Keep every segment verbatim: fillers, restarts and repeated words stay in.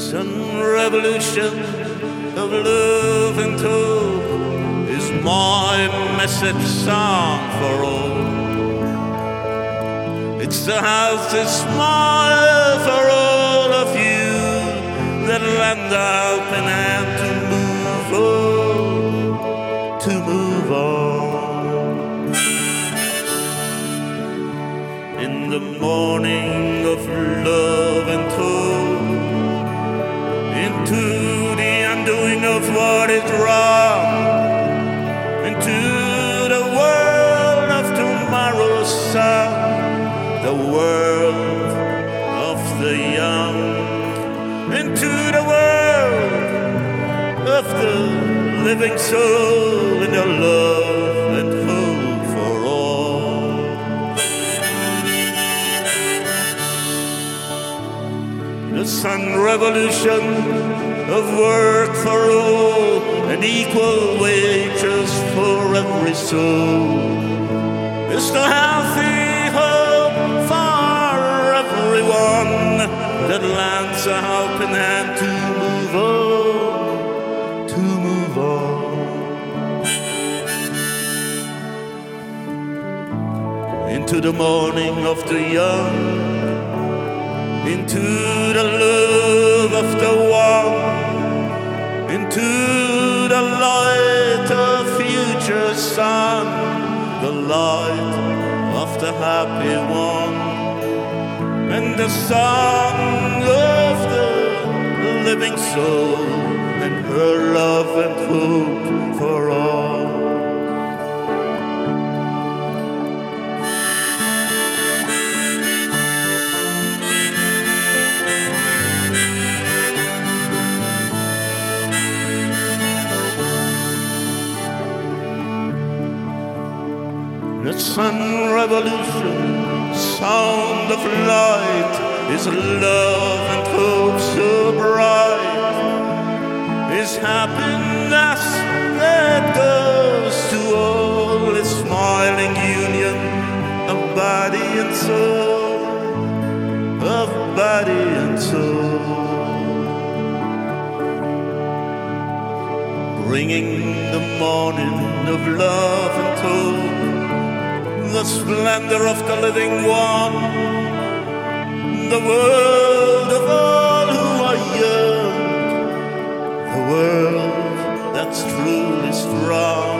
Sun revolution of love and hope is my message song for all. It's the house that smile for all of you that lend a helping hand to move on, to move on. In the morning of love and hope, into the undoing of what is wrong, into the world of tomorrow's sun, the world of the young, into the world of the living soul and the love and hope for all. The sun revolution of work for all and equal wages for every soul is the healthy hope for everyone that lends a helping hand to move on, to move on. Into the morning of the young, into the love of the one, into the light of future sun, the light of the happy one, and the song of the living soul, and her love and hope for all. The sun revolution, sound of light, is love and hope so bright, is happiness that goes to all, is smiling union of body and soul, of body and soul. Bringing the morning of love and hope, the splendor of the living one, the world of all who are young, the world that's truly strong,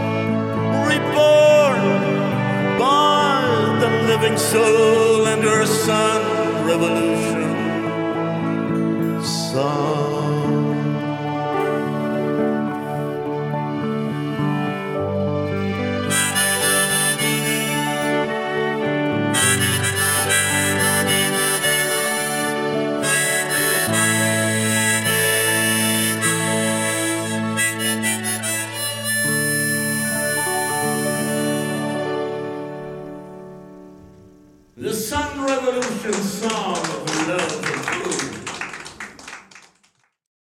reborn by the living soul and her sun revolution song. The Sun Revolution song.